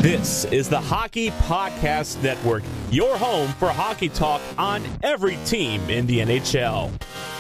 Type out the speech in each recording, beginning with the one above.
This is the Hockey Podcast Network, your home for hockey talk on every team in the NHL.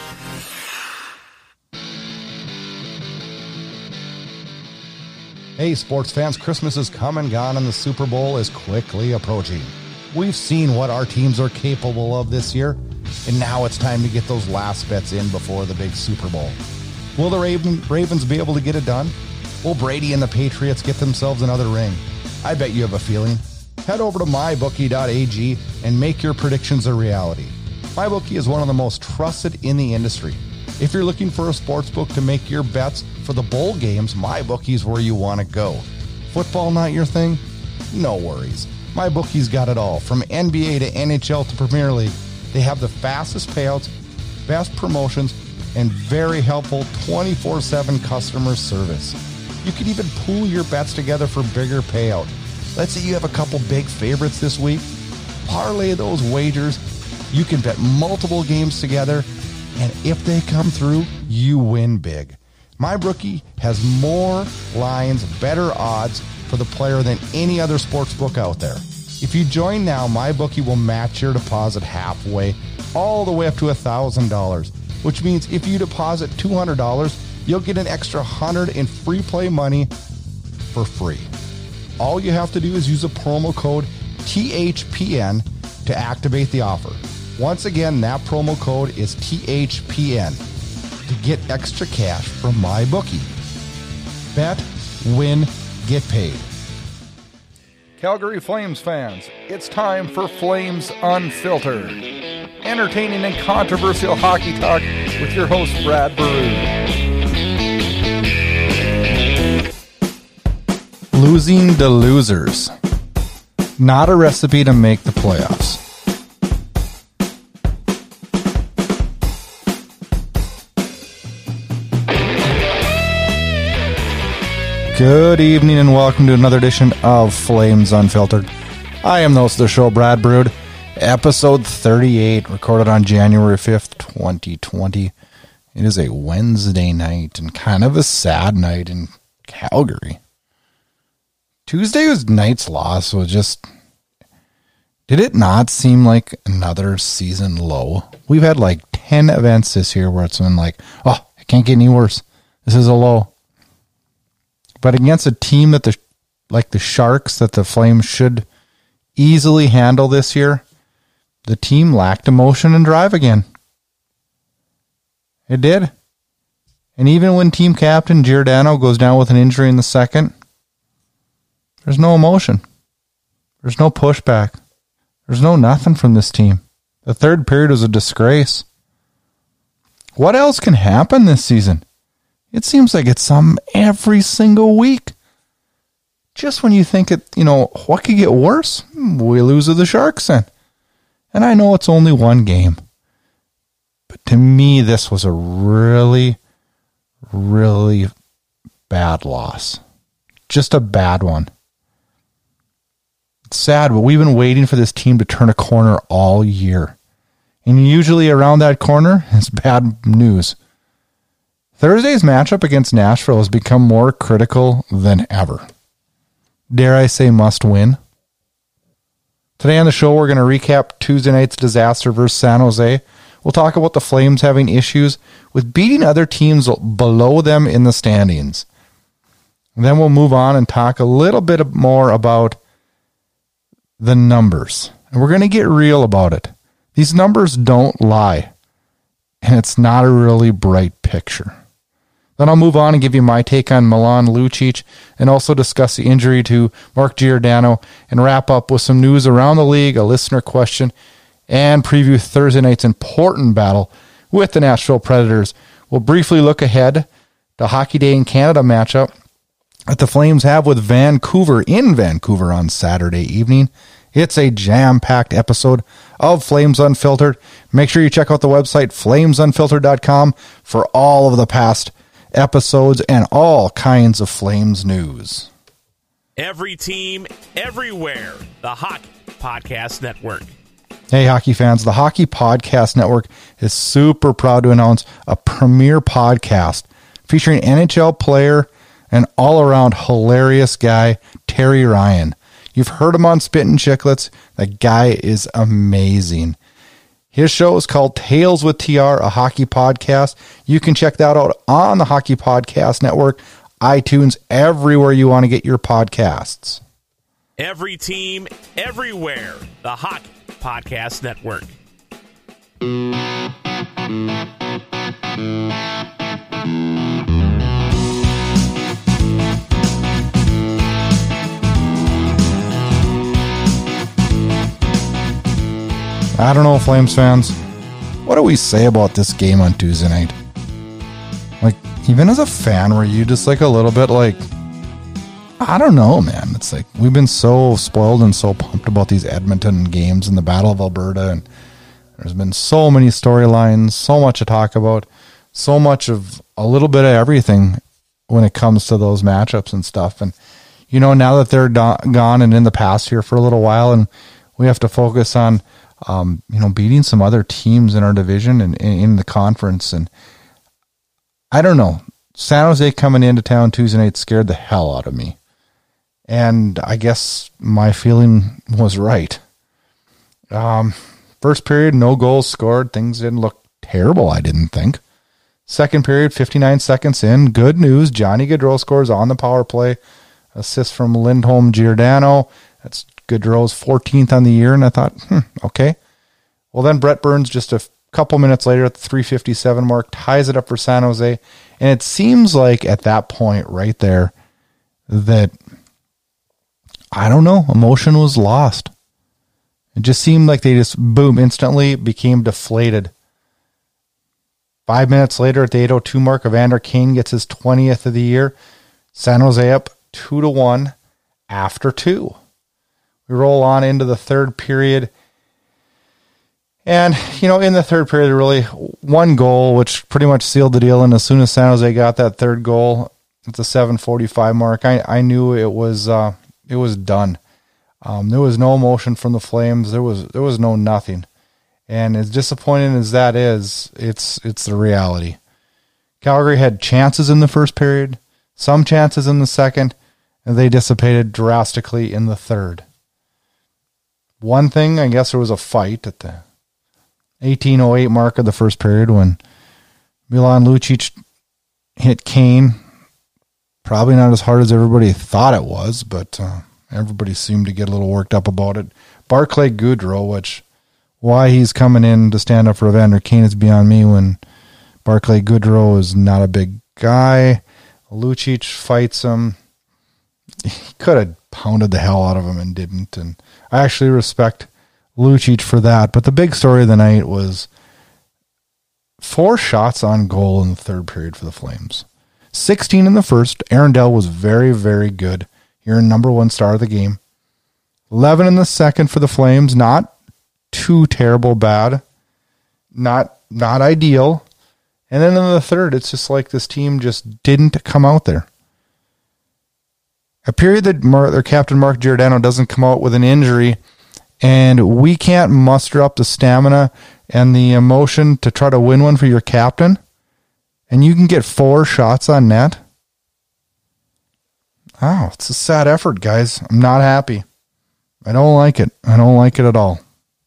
Hey, sports fans, Christmas is come and gone and the Super Bowl is quickly approaching. We've seen what our teams are capable of this year, and now it's time to get those last bets in before the big Super Bowl. Will the Ravens be able to get it done? Will Brady and the Patriots get themselves another ring? I bet you have a feeling. Head over to mybookie.ag and make your predictions a reality. MyBookie is one of the most trusted in the industry. If you're looking for a sports book to make your bets for the bowl games, MyBookie is where you want to go. Football not your thing? No worries. MyBookie's got it all. From NBA to NHL to Premier League, they have the fastest payouts, best promotions, and very helpful 24/7 customer service. You could even pool your bets together for bigger payout. Let's say you have a couple big favorites this week. Parlay those wagers. You can bet multiple games together, and if they come through, you win big. MyBookie has more lines, better odds for the player than any other sports book out there. If you join now, MyBookie will match your deposit halfway, all the way up to $1,000, which means if you deposit $200, you'll get an extra $100 in free play money for free. All you have to do is use a promo code THPN to activate the offer. Once again, that promo code is THPN to get extra cash from MyBookie. Bet, win, get paid. Calgary Flames fans, it's time for Flames Unfiltered. Entertaining and controversial hockey talk with your host, Brad Baroud. Losing to losers. Not a recipe to make the playoffs. Good evening and welcome to another edition of Flames Unfiltered. I am the host of the show, Brad Baroud. Episode 38, recorded on January 5th, 2020. It is a Wednesday night and kind of a sad night in Calgary. Tuesday was night's loss, so did it not seem like another season low? We've had like 10 events this year where it's been like, oh, it can't get any worse. This is a low. But against a team that the Sharks that the Flames should easily handle this year, the team lacked emotion and drive again. It did. And even when team captain Giordano goes down with an injury in the second, there's no emotion. There's no pushback. There's no nothing from this team. The third period was a disgrace. What else can happen this season? It seems like it's some every single week. Just when you think what could get worse? We lose to the Sharks then. And I know it's only one game. But to me, this was a really, really bad loss. Just a bad one. It's sad, but we've been waiting for this team to turn a corner all year. And usually around that corner is bad news. Thursday's matchup against Nashville has become more critical than ever. Dare I say must win? Today on the show, we're going to recap Tuesday night's disaster versus San Jose. We'll talk about the Flames having issues with beating other teams below them in the standings. And then we'll move on and talk a little bit more about the numbers. And we're going to get real about it. These numbers don't lie. And it's not a really bright picture. Then I'll move on and give you my take on Milan Lucic and also discuss the injury to Mark Giordano and wrap up with some news around the league, a listener question, and preview Thursday night's important battle with the Nashville Predators. We'll briefly look ahead to Hockey Day in Canada matchup that the Flames have with Vancouver in Vancouver on Saturday evening. It's a jam-packed episode of Flames Unfiltered. Make sure you check out the website, flamesunfiltered.com, for all of the past episodes and all kinds of Flames news. Every team, everywhere. The Hockey Podcast Network. Hey, hockey fans. The Hockey Podcast Network is super proud to announce a premier podcast featuring NHL player and all-around hilarious guy, Terry Ryan. You've heard him on Spittin' Chicklets. That guy is amazing. His show is called Tales with TR, a hockey podcast. You can check that out on the Hockey Podcast Network, iTunes, everywhere you want to get your podcasts. Every team, everywhere. The Hockey Podcast Network. I don't know, Flames fans. What do we say about this game on Tuesday night? Like, even as a fan, were you just like a little bit like, I don't know, man. It's like we've been so spoiled and so pumped about these Edmonton games and the Battle of Alberta, and there's been so many storylines, so much to talk about, so much of a little bit of everything when it comes to those matchups and stuff. And, you know, now that they're gone and in the past here for a little while, and we have to focus on beating some other teams in our division and in the conference. And I don't know, San Jose coming into town Tuesday night scared the hell out of me. And I guess my feeling was right. First period, no goals scored. Things didn't look terrible, I didn't think. Second period, 59 seconds in. Good news, Johnny Gaudreau scores on the power play. Assist from Lindholm Giordano. That's Gaudreau's 14th on the year, and I thought, okay. Well, then Brett Burns, just a couple minutes later at the 3:57 mark, ties it up for San Jose. And it seems like at that point right there that, I don't know, emotion was lost. It just seemed like they just, boom, instantly became deflated. 5 minutes later at the 8:02 mark, Evander Kane gets his 20th of the year. San Jose up 2-1 after 2. We roll on into the third period. And, you know, in the third period, really one goal, which pretty much sealed the deal. And as soon as San Jose got that third goal at the 7:45 mark, I knew it was done. There was no emotion from the Flames. There was no nothing. And as disappointing as that is, it's the reality. Calgary had chances in the first period, some chances in the second, and they dissipated drastically in the third. One thing, I guess there was a fight at the 18:08 mark of the first period when Milan Lucic hit Kane. Probably not as hard as everybody thought it was, but everybody seemed to get a little worked up about it. Barclay Goodrow, which why he's coming in to stand up for Evander Kane is beyond me when Barclay Goodrow is not a big guy. Lucic fights him. He could have pounded the hell out of him and didn't, and I actually respect Lucic for that. But the big story of the night was 4 shots on goal in the third period for the Flames. 16 in the first. Aaron Dell was very, very good. You're number one star of the game. 11 in the second for the Flames. Not too terrible bad. Not ideal. And then in the third, it's just like this team just didn't come out there. A period that their captain Mark Giordano doesn't come out with an injury, and we can't muster up the stamina and the emotion to try to win one for your captain, and you can get 4 shots on net. Oh, it's a sad effort, guys. I'm not happy. I don't like it. I don't like it at all.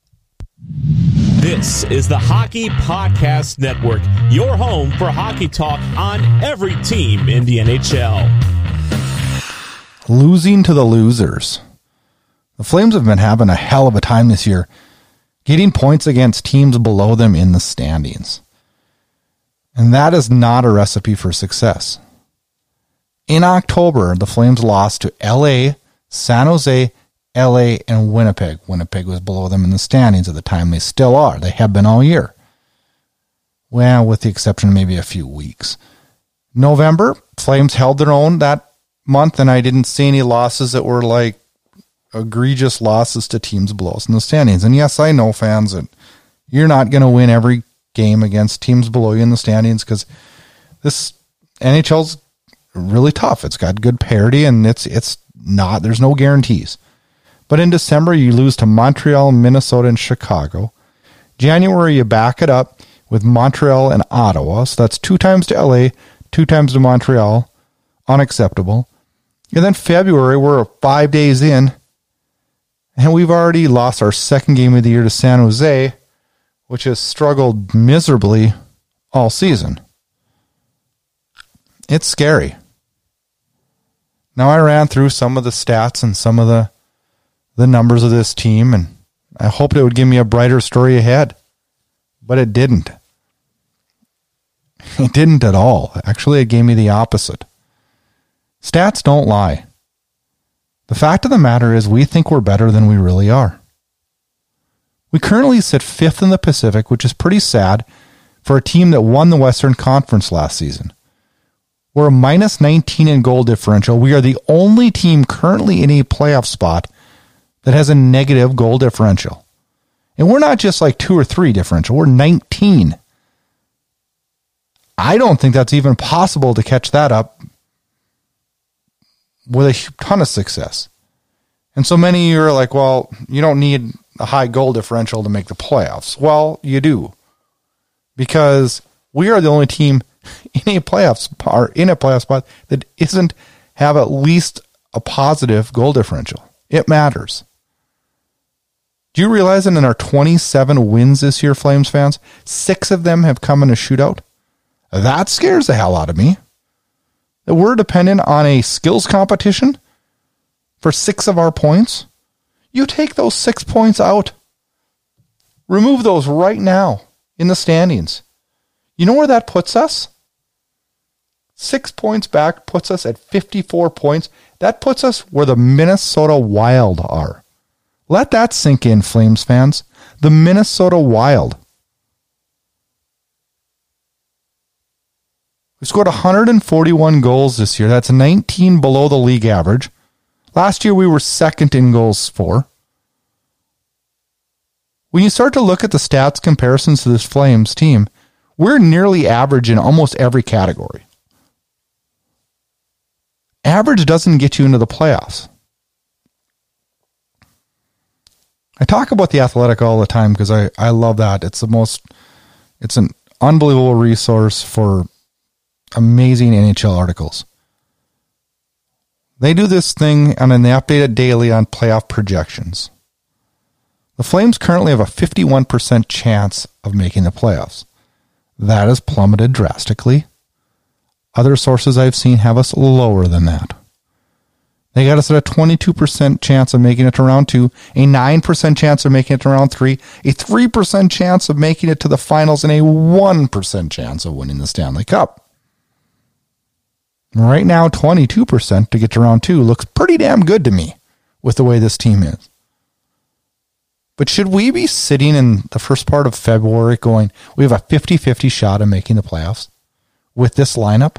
This is the Hockey Podcast Network, your home for hockey talk on every team in the NHL. Losing to the losers. The Flames have been having a hell of a time this year, getting points against teams below them in the standings. And that is not a recipe for success. In October, the Flames lost to LA, San Jose, LA, and Winnipeg. Winnipeg was below them in the standings at the time. They still are. They have been all year. Well, with the exception of maybe a few weeks. November, Flames held their own that month, and I didn't see any losses that were like egregious losses to teams below us in the standings. And yes, I know, fans, that you're not going to win every game against teams below you in the standings because this NHL's really tough. It's got good parity, and it's not, there's no guarantees. But in December, you lose to Montreal, Minnesota, and Chicago. January, you back it up with Montreal and Ottawa. So that's 2 times to LA, 2 times to Montreal. Unacceptable. And then February, we're 5 days in. And we've already lost our second game of the year to San Jose, which has struggled miserably all season. It's scary. Now, I ran through some of the stats and some of the numbers of this team, and I hoped it would give me a brighter story ahead. But it didn't. It didn't at all. Actually, it gave me the opposite. Stats don't lie. The fact of the matter is we think we're better than we really are. We currently sit 5th in the Pacific, which is pretty sad for a team that won the Western Conference last season. We're a minus 19 in goal differential. We are the only team currently in a playoff spot that has a negative goal differential. And we're not just like 2 or 3 differential. We're 19. I don't think that's even possible to catch that up with a ton of success. And so many of you are like, well, you don't need a high goal differential to make the playoffs. Well, you do. Because we are the only team in a playoff spot that isn't have at least a positive goal differential. It matters. Do you realize that in our 27 wins this year, Flames fans, 6 of them have come in a shootout? That scares the hell out of me. That we're dependent on a skills competition for 6 of our points. You take those 6 points out. Remove those right now in the standings. You know where that puts us? 6 points back puts us at 54 points. That puts us where the Minnesota Wild are. Let that sink in, Flames fans. The Minnesota Wild. We scored 141 goals this year. That's 19 below the league average. Last year we were second in goals for. When you start to look at the stats comparisons to this Flames team, we're nearly average in almost every category. Average doesn't get you into the playoffs. I talk about The Athletic all the time because I love that. It's an unbelievable resource for amazing NHL articles. They do this thing and then they update it daily on playoff projections. The Flames currently have a 51% chance of making the playoffs. That has plummeted drastically. Other sources I've seen have us lower than that. They got us at a 22% chance of making it to round 2, a 9% chance of making it to round 3, a 3% chance of making it to the finals, and a 1% chance of winning the Stanley Cup. Right now, 22% to get to round 2 looks pretty damn good to me with the way this team is. But should we be sitting in the first part of February going, we have a 50-50 shot of making the playoffs with this lineup?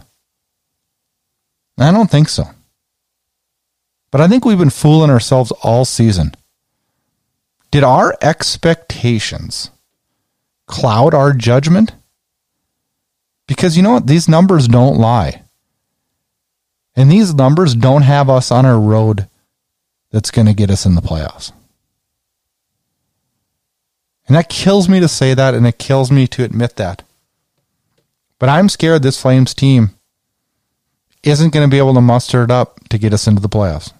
I don't think so. But I think we've been fooling ourselves all season. Did our expectations cloud our judgment? Because you know what? These numbers don't lie. And these numbers don't have us on a road that's going to get us in the playoffs. And that kills me to say that, and it kills me to admit that. But I'm scared this Flames team isn't going to be able to muster it up to get us into the playoffs.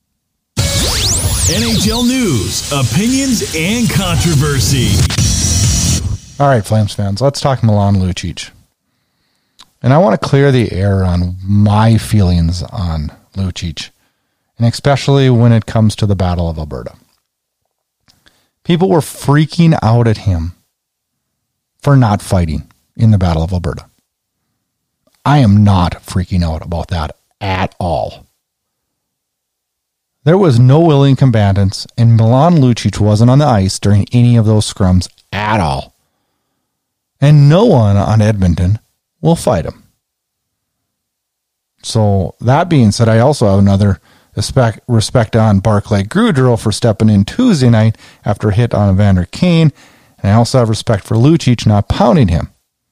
NHL news, opinions, and controversy. All right, Flames fans, let's talk Milan Lucic. And I want to clear the air on my feelings on Lucic, and especially when it comes to the Battle of Alberta. People were freaking out at him for not fighting in the Battle of Alberta. I am not freaking out about that at all. There was no willing combatants, and Milan Lucic wasn't on the ice during any of those scrums at all. And no one on Edmonton will fight him. So, that being said, I also have another respect on Barclay Goodrow for stepping in Tuesday night after a hit on Evander Kane, and I also have respect for Lucic not pounding him.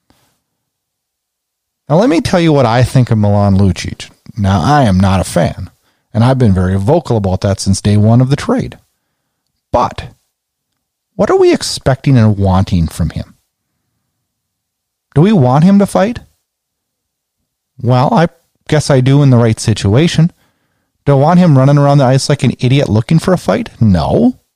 Now, let me tell you what I think of Milan Lucic. Now, I am not a fan. And I've been very vocal about that since day one of the trade. But what are we expecting and wanting from him? Do we want him to fight? Well, I guess I do in the right situation. Do I want him running around the ice like an idiot looking for a fight? No.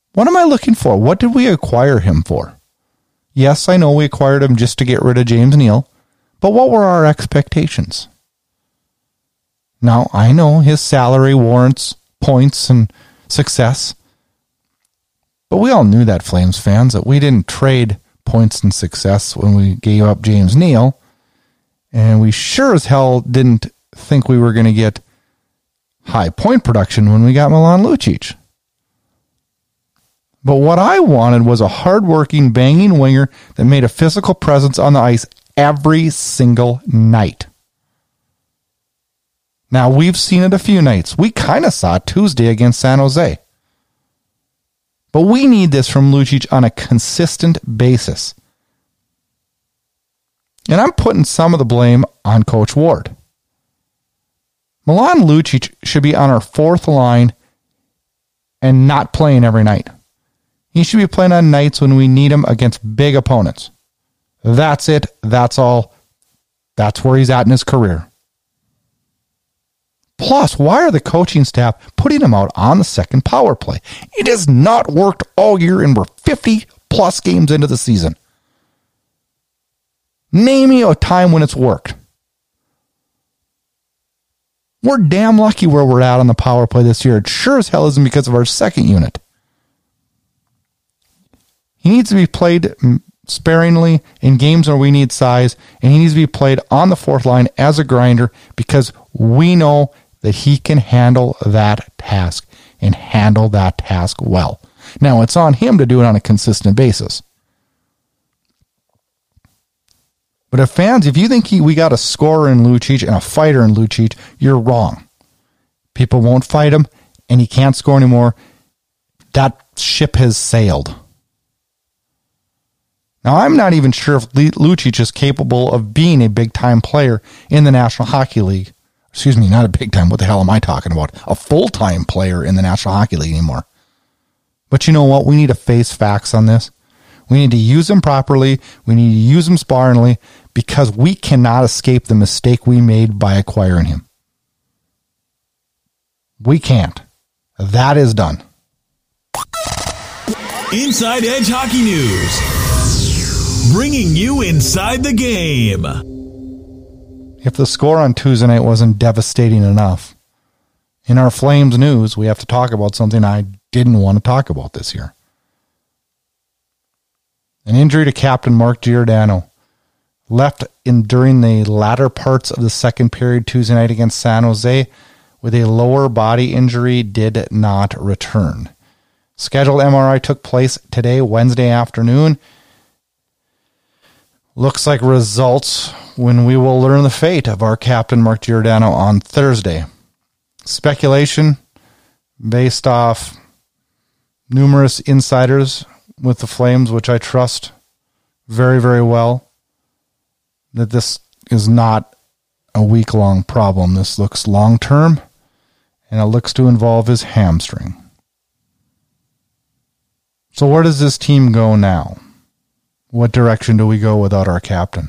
What am I looking for? What did we acquire him for? Yes, I know we acquired him just to get rid of James Neal, but what were our expectations? Now, I know his salary warrants points and success, but we all knew that, Flames fans, that we didn't trade points and success when we gave up James Neal, and we sure as hell didn't think we were going to get high point production when we got Milan Lucic. But what I wanted was a hardworking, banging winger that made a physical presence on the ice every single night. Now, we've seen it a few nights. We kind of saw it Tuesday against San Jose. But we need this from Lucic on a consistent basis. And I'm putting some of the blame on Coach Ward. Milan Lucic should be on our fourth line and not playing every night. He should be playing on nights when we need him against big opponents. That's it. That's all. That's where he's at in his career. Plus, why are the coaching staff putting him out on the second power play? It has not worked all year, and we're 50-plus games into the season. Name me a time when it's worked. We're damn lucky where we're at on the power play this year. It sure as hell isn't because of our second unit. He needs to be played sparingly in games where we need size, and he needs to be played on the fourth line as a grinder because we know that he can handle that task and handle that task well. Now, it's on him to do it on a consistent basis. But if you think we got a scorer in Lucic and a fighter in Lucic, you're wrong. People won't fight him, and he can't score anymore. That ship has sailed. Now, I'm not even sure if Lucic is capable of being a big-time player in the National Hockey League. Excuse me, not a big-time. What the hell am I talking about? A full-time player in the National Hockey League anymore. But you know what? We need to face facts on this. We need to use him properly. We need to use him sparingly because we cannot escape the mistake we made by acquiring him. We can't. That is done. Inside Edge Hockey News. Bringing you inside the game. If the score on Tuesday night wasn't devastating enough, in our Flames news, we have to talk about something I didn't want to talk about this year. An injury to captain Mark Giordano. Left during the latter parts of the second period Tuesday night against San Jose with a lower body injury, did not return. Scheduled MRI took place today, Wednesday afternoon. Looks like results when we will learn the fate of our captain, Mark Giordano, on Thursday. Speculation based off numerous insiders with the Flames, which I trust very, very well, that this is not a week-long problem. This looks long-term, and it looks to involve his hamstring. So where does this team go now? What direction do we go without our captain?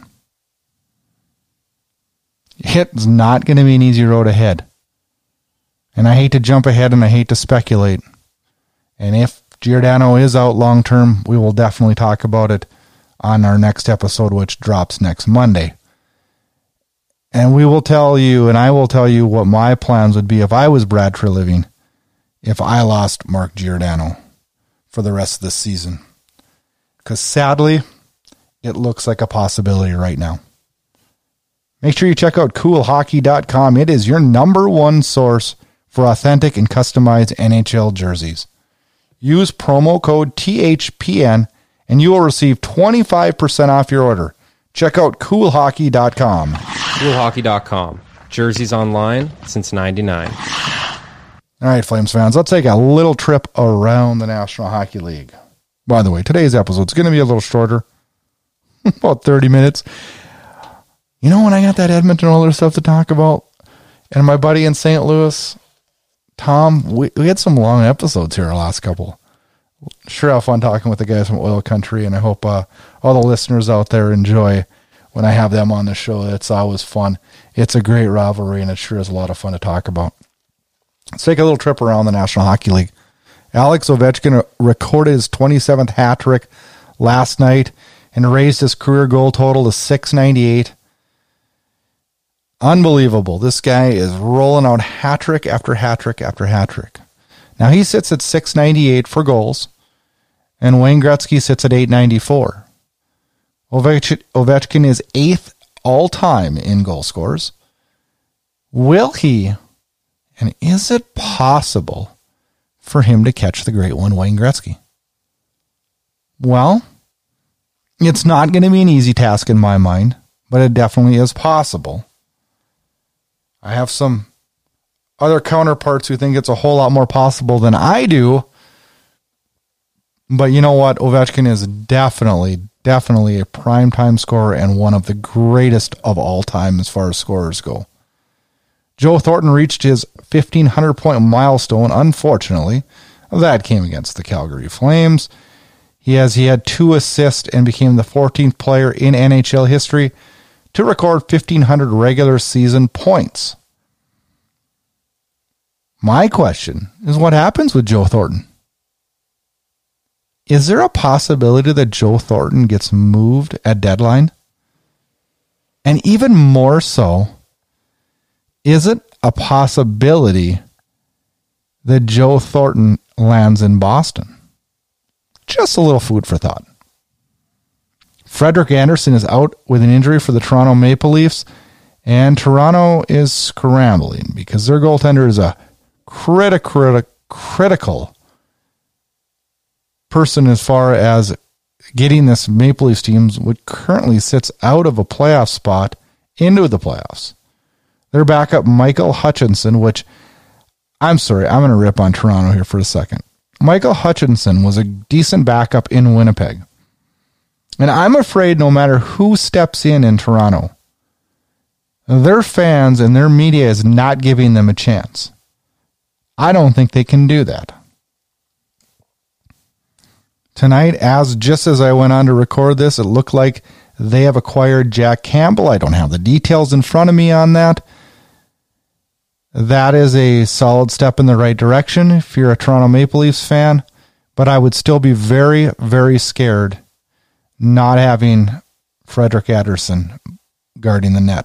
It's not going to be an easy road ahead. And I hate to jump ahead and I hate to speculate. And if Giordano is out long term, we will definitely talk about it on our next episode, which drops next Monday. And we will tell you, and I will tell you what my plans would be if I was Brad Treliving, if I lost Mark Giordano for the rest of the season. Because sadly, it looks like a possibility right now. Make sure you check out CoolHockey.com. It is your number one source for authentic and customized NHL jerseys. Use promo code THPN and you will receive 25% off your order. Check out CoolHockey.com. CoolHockey.com. Jerseys online since '99. All right, Flames fans, let's take a little trip around the National Hockey League. By the way, today's episode is going to be a little shorter, about 30 minutes. You know, when I got that Edmonton Oilers stuff to talk about, and my buddy in St. Louis, Tom, we had some long episodes here, our last couple. Sure have fun talking with the guys from Oil Country, and I hope all the listeners out there enjoy when I have them on the show. It's always fun. It's a great rivalry, and it sure is a lot of fun to talk about. Let's take a little trip around the National Hockey League. Alex Ovechkin recorded his 27th hat trick last night and raised his career goal total to 698. Unbelievable. This guy is rolling out hat trick after hat trick after hat trick. Now he sits at 698 for goals, and Wayne Gretzky sits at 894. Ovechkin is 8th all-time in goal scorers. Will he, and is it possible for him to catch the great one, Wayne Gretzky? Well, it's not going to be an easy task in my mind, but it definitely is possible. I have some other counterparts who think it's a whole lot more possible than I do. But you know what? Ovechkin is definitely a primetime scorer and one of the greatest of all time as far as scorers go. Joe Thornton reached his 1,500-point milestone. Unfortunately, that came against the Calgary Flames. He had 2 assists and became the 14th player in NHL history to record 1,500 regular season points. My question is, what happens with Joe Thornton? Is there a possibility that Joe Thornton gets moved at deadline? And even more so, is it a possibility that Joe Thornton lands in Boston? Just a little food for thought. Frederik Andersen is out with an injury for the Toronto Maple Leafs, and Toronto is scrambling because their goaltender is a critical person as far as getting this Maple Leafs team, which currently sits out of a playoff spot, into the playoffs. Their backup, Michael Hutchinson, which, I'm sorry, I'm going to rip on Toronto here for a second. Michael Hutchinson was a decent backup in Winnipeg. And I'm afraid no matter who steps in Toronto, their fans and their media is not giving them a chance. I don't think they can do that. Tonight, just as I went on to record this, it looked like they have acquired Jack Campbell. I don't have the details in front of me on that. That is a solid step in the right direction if you're a Toronto Maple Leafs fan, but I would still be very, very scared not having Frederik Andersen guarding the net.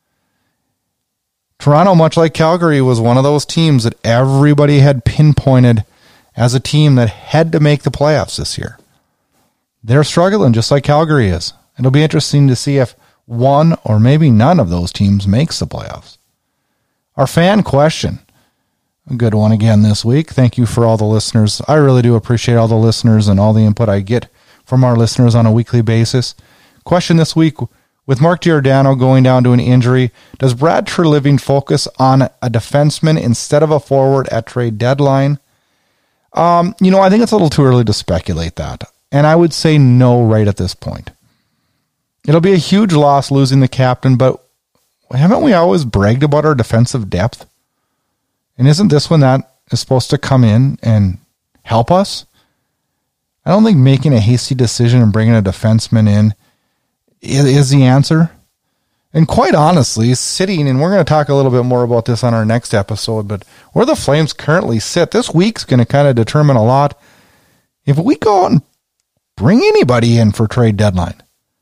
Toronto, much like Calgary, was one of those teams that everybody had pinpointed as a team that had to make the playoffs this year. They're struggling just like Calgary is. It'll be interesting to see if one or maybe none of those teams makes the playoffs. Our fan question, a good one again this week. Thank you for all the listeners. I really do appreciate all the listeners and all the input I get from our listeners on a weekly basis. Question this week, with Mark Giordano going down to an injury, does Brad Treliving focus on a defenseman instead of a forward at trade deadline? I think it's a little too early to speculate that. And I would say no right at this point. It'll be a huge loss losing the captain, but haven't we always bragged about our defensive depth? And isn't this one that is supposed to come in and help us? I don't think making a hasty decision and bringing a defenseman in is the answer. And quite honestly, sitting, and we're going to talk a little bit more about this on our next episode, but where the Flames currently sit, this week's going to kind of determine a lot. If we go out and bring anybody in for trade deadline,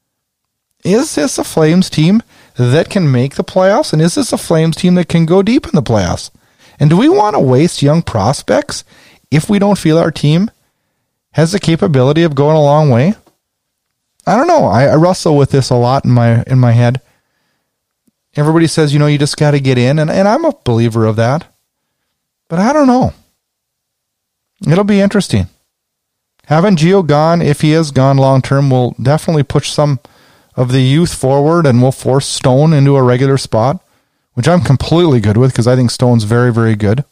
is this a Flames team that can make the playoffs? And is this a Flames team that can go deep in the playoffs? And do we want to waste young prospects if we don't feel our team has the capability of going a long way? I don't know. I wrestle with this a lot in my head. Everybody says, you just got to get in, and I'm a believer of that. But I don't know. It'll be interesting. Having Gio gone, if he is gone long-term, will definitely push some of the youth forward, and will force Stone into a regular spot, which I'm completely good with because I think Stone's very, very good.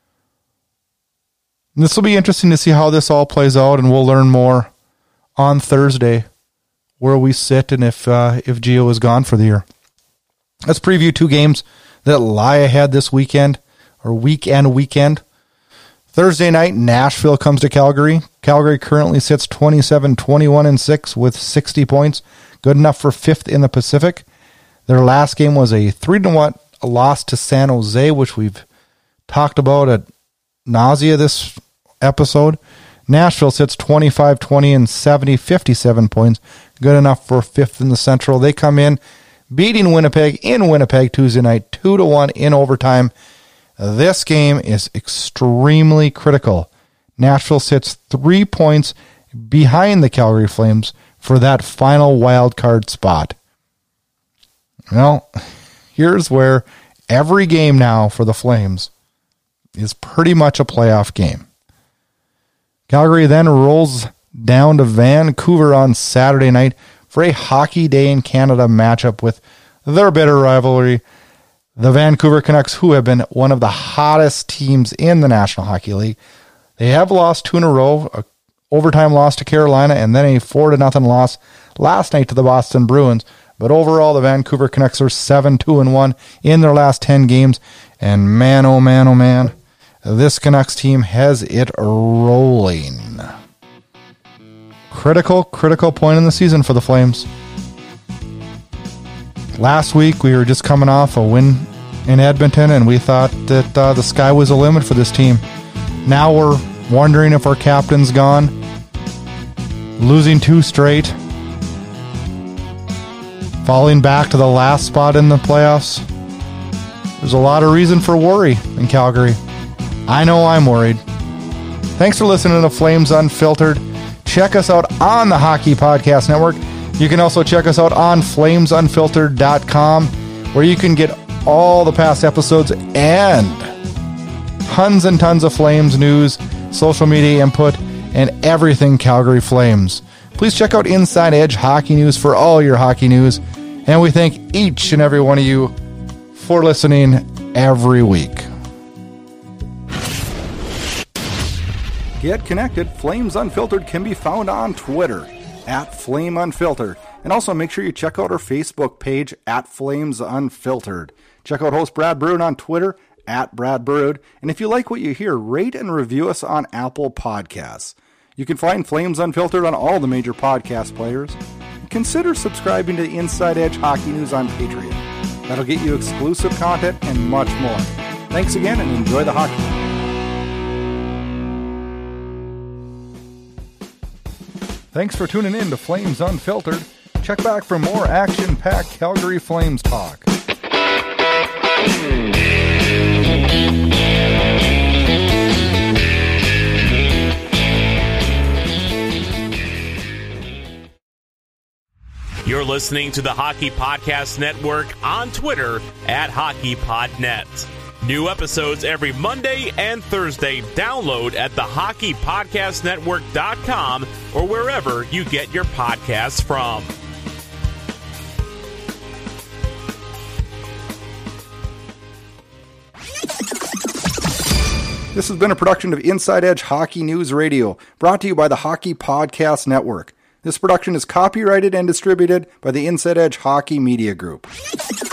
And this will be interesting to see how this all plays out, and we'll learn more on Thursday where we sit and if Gio is gone for the year. Let's preview 2 games that lie ahead this weekend, or weekend. Thursday night, Nashville comes to Calgary. Calgary currently sits 27-21-6 with 60 points. Good enough for 5th in the Pacific. Their last game was a 3-1 loss to San Jose, which we've talked about at nausea this episode. Nashville sits 25-20 and 70-57 points. Good enough for fifth in the Central. They come in beating Winnipeg in Winnipeg Tuesday night, 2-1 in overtime. This game is extremely critical. Nashville sits 3 points behind the Calgary Flames for that final wild card spot. Well, here's where every game now for the Flames is pretty much a playoff game. Calgary then rolls down to Vancouver on Saturday night for a Hockey Day in Canada matchup with their bitter rivalry, the Vancouver Canucks, who have been one of the hottest teams in the National Hockey League. They have lost 2 in a row, an overtime loss to Carolina, and then a 4-0 loss last night to the Boston Bruins. But overall, the Vancouver Canucks are 7-2-1 in their last 10 games. And man, oh man, oh man, this Canucks team has it rolling. Critical point in the season for the Flames. Last week, we were just coming off a win in Edmonton, and we thought that the sky was the limit for this team. Now we're wondering if our captain's gone. Losing 2 straight. Falling back to the last spot in the playoffs. There's a lot of reason for worry in Calgary. I know I'm worried. Thanks for listening to Flames Unfiltered. Check us out on the Hockey Podcast Network. You can also check us out on FlamesUnfiltered.com, where you can get all the past episodes and tons and tons of Flames news, social media input, and everything Calgary Flames. Please check out Inside Edge Hockey News for all your hockey news. And we thank each and every one of you for listening every week. Get connected. Flames Unfiltered can be found on Twitter @FlameUnfiltered. And also make sure you check out our Facebook page @FlamesUnfiltered. Check out host Brad Brood on Twitter @BradBrood. And if you like what you hear, rate and review us on Apple Podcasts. You can find Flames Unfiltered on all the major podcast players. Consider subscribing to the Inside Edge Hockey News on Patreon. That'll get you exclusive content and much more. Thanks again and enjoy the hockey. Thanks for tuning in to Flames Unfiltered. Check back for more action-packed Calgary Flames talk. You're listening to the Hockey Podcast Network on Twitter @HockeyPodNet. New episodes every Monday and Thursday. Download at thehockeypodcastnetwork.com or wherever you get your podcasts from. This has been a production of Inside Edge Hockey News Radio, brought to you by the Hockey Podcast Network. This production is copyrighted and distributed by the Inside Edge Hockey Media Group.